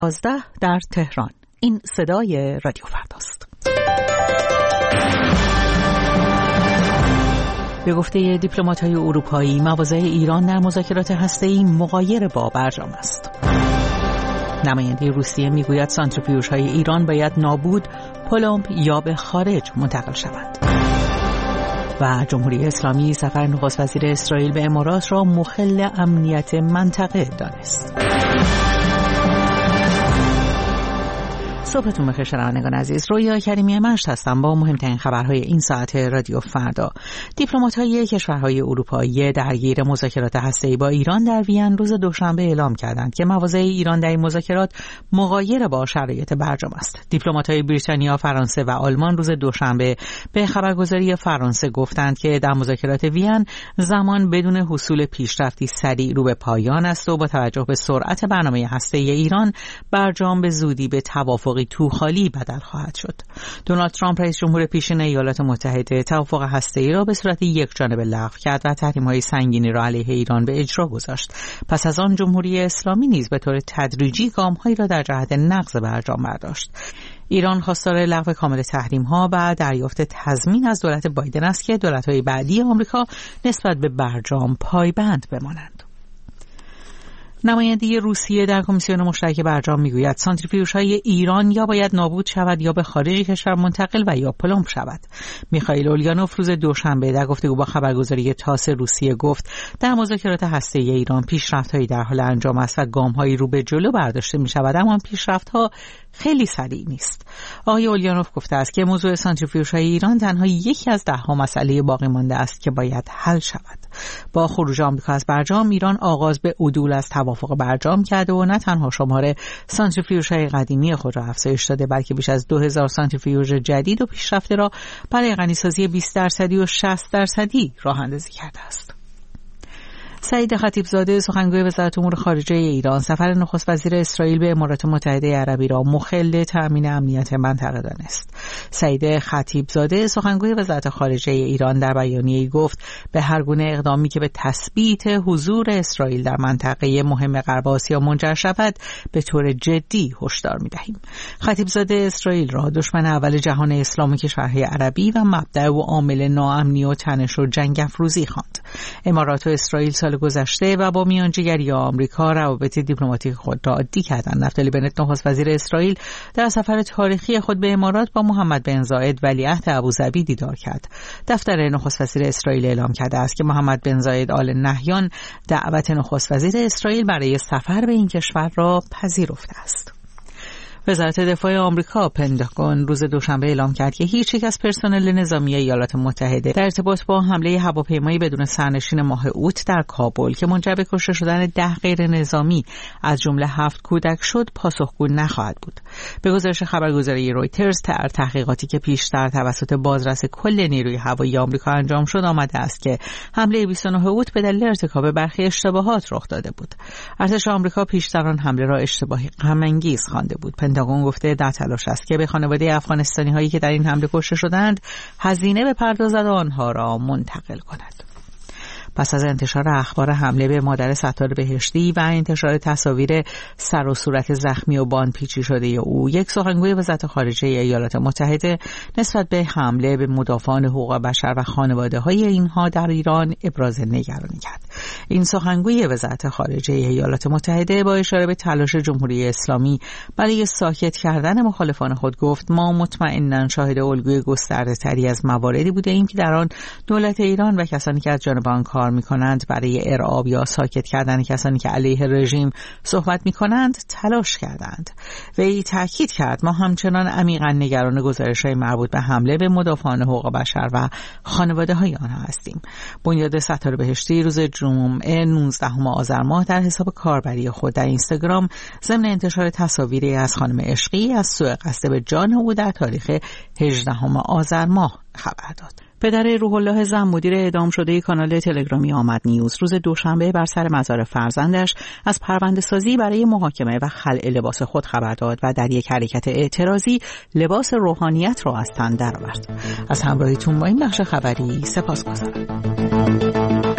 11 در تهران. این صدای رادیو فرداست. به گفته دیپلمات‌های اروپایی، مواضع ایران در مذاکرات هسته‌ای مغایر با برجام است. نماینده روسیه میگوید سانتریفیوژهای ایران باید نابود، پلمب یا به خارج منتقل شوند. و جمهوری اسلامی سفر نخست وزیر اسرائیل به امارات را مخل امنیت منطقه دانست. صبحتون بخیر شنوندگان عزیز. رویا کریمی مشت هستم با مهمترین خبرهای این ساعت رادیو فردا. دیپلمات‌های کشورهای اروپایی درگیر مذاکرات هسته‌ای با ایران در وین روز دوشنبه اعلام کردند که مواضع ایران در این مذاکرات مغایر با شرایط برجام است. دیپلمات‌های بریتانیا، فرانسه و آلمان روز دوشنبه به خبرگزاری فرانسه گفتند که در مذاکرات وین زمان بدون حصول پیشرفتی سریع رو به پایان است و با توجه به سرعت برنامه هسته‌ای ایران، برجام به زودی به توافق توخالی بدل خواهد شد. دونالد ترامپ رئیس جمهور پیشین ایالات متحده توافق هسته‌ای را به صورت یکجانبه لغو کرد و تحریم‌های سنگینی را علیه ایران به اجرا گذاشت. پس از آن جمهوری اسلامی نیز به طور تدریجی گام‌هایی را در جهت نقض برجام برداشت. ایران خواستار لغو کامل تحریم‌ها و دریافت تضمین از دولت بایدن است که دولت‌های بعدی آمریکا نسبت به برجام پایبند بمانند. نماینده روسیه در کمیسیون مشترک برجام میگوید سانتریفیوژهای ایران یا باید نابود شود یا به خارج کشور منتقل و یا پلمب شود. میخائیل اولگانوف روز دوشنبه در گفتگو با خبرگزاری تاس روسیه گفت در مذاکرات هسته‌ای ایران پیشرفت‌هایی در حال انجام است و گام‌هایی رو به جلو برداشته می‌شود، اما پیشرفت‌ها خیلی سریع نیست. آقای اولگانوف گفته است که موضوع سانتریفیوژهای ایران تنها یکی از 10 مسئله باقی مانده است که باید حل شود. با خروج آمریکا از برجام، ایران آغاز به عدول از توافق برجام کرده و نه تنها شمار سانتریفیوژهای قدیمی خود را افزایش داده، بلکه بیش از 2000 سانتریفیوژ جدید و پیشرفته را برای غنیسازی 20% و 60% راه اندازی کرده است. سعید خطیبزاده سخنگوی وزارت امور خارجه ایران سفر نخست وزیر اسرائیل به امارات متحده عربی را مخل تأمین امنیت منطقه دانست. سعید خطیبزاده سخنگوی وزارت خارجه ایران در بیانیه‌ای گفت به هر گونه اقدامی که به تثبیت حضور اسرائیل در منطقه مهم غرب آسیا منجر شود به طور جدی هشدار می‌دهیم. خطیبزاده اسرائیل را دشمن اول جهان اسلامی کشورهای عربی و مبدأ و عامل ناامنی و تنش و جنگ افروزی خواند. امارات و اسرائیل سال گذشته و با میانجیگری آمریکا روابط دیپلماتیک خود را عادی کردند. نفتالی بنت نخست وزیر اسرائیل در سفر تاریخی خود به امارات با محمد بن زاید ولیعهد ابوظبی دیدار کرد. دفتر نخست وزیر اسرائیل اعلام کرده است که محمد بن زاید آل نهیان دعوت نخست وزیر اسرائیل برای سفر به این کشور را پذیرفته است. وزارت دفاع آمریکا پنتاگون روز دوشنبه اعلام کرد که هیچ یک از پرسنل نظامی ایالات متحده در ارتباط با حمله هواپیمایی بدون سرنشین ماه اوت در کابل که منجر به کشته شدن 10 غیر نظامی از جمله 7 کودک شد پاسخگو نخواهد بود. به گزارش خبرگزاری رویترز، تحقیقاتی که پیشتر توسط بازرس کل نیروی هوایی آمریکا انجام شد آمده است که حمله 29 اوت به دلیل ارتکاب برخی اشتباهات رخ داده بود. ارتش آمریکا پیشتر آن حمله را اشتباهی غم‌انگیز خوانده بود. پنتاگون گفته در تلاش است که به خانواده افغانستانی هایی که در این حمله کشته شدند هزینه بپردازد و آنها را منتقل کند. پس از انتشار اخبار حمله به مادر ستار بهشتی و انتشار تصاویر سر و صورت زخمی و بانپیچی شده او، یک سخنگوی وزارت خارجه ایالات متحده نسبت به حمله به مدافعان حقوق بشر و خانواده‌های اینها در ایران ابراز نگرانی کرد. این سخنگوی وزارت خارجه ایالات متحده با اشاره به تلاش جمهوری اسلامی برای ساکت کردن مخالفان خود گفت ما مطمئناً شاهد الگوی گسترده‌تری از مواردی بوده‌ایم که در آن دولت ایران و کسانی که از جانب آن کار می‌کنند برای ارعاب یا ساکت کردن کسانی که علیه رژیم صحبت می‌کنند تلاش کردند. وی تاکید کرد ما همچنان عمیقاً نگران گزارش‌های مربوط به حمله به مدافعان حقوق بشر و خانواده‌های آنها هستیم. بنیاد ستار بهشتی روز جمعه 19 آذر ماه در حساب کاربری خود در اینستاگرام ضمن انتشار تصاویری از خانم عشقی از سوء قصد به جان او در تاریخ 18 آذر ماه خبر داد. پدر روح الله زن، مدیر اعدام شده کانال تلگرامی آمد نیوز، روز دوشنبه بر سر مزار فرزندش از پرونده‌سازی برای محاکمه و خلع لباس خود خبر داد و در یک حرکت اعتراضی لباس روحانیت را از تن درآورد. از همراهیتون با این بخش خبری سپاسگزارم.